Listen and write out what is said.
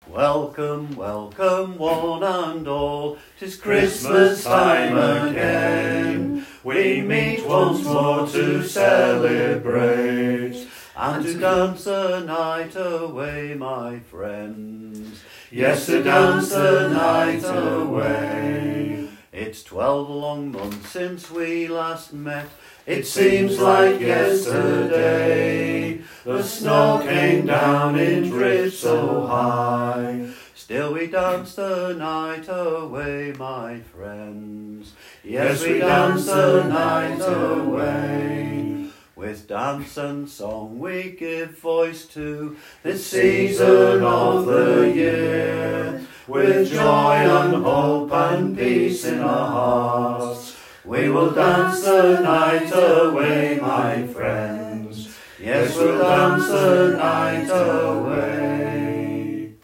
Welcome, welcome, one and all, 'tis Christmas time again. We meet once more to celebrate, and to dance the night away, my friends. Yes, to dance the night away. It's 12 long months since we last met, it seems like yesterday. The snow came down in drifts so high, still we dance the night away, my friends. Yes, we dance the night away. With dance and song we give voice to this season of the year. With joy and hope and peace in our hearts, we will dance the night away, my friends. Yes, we'll dance the night away.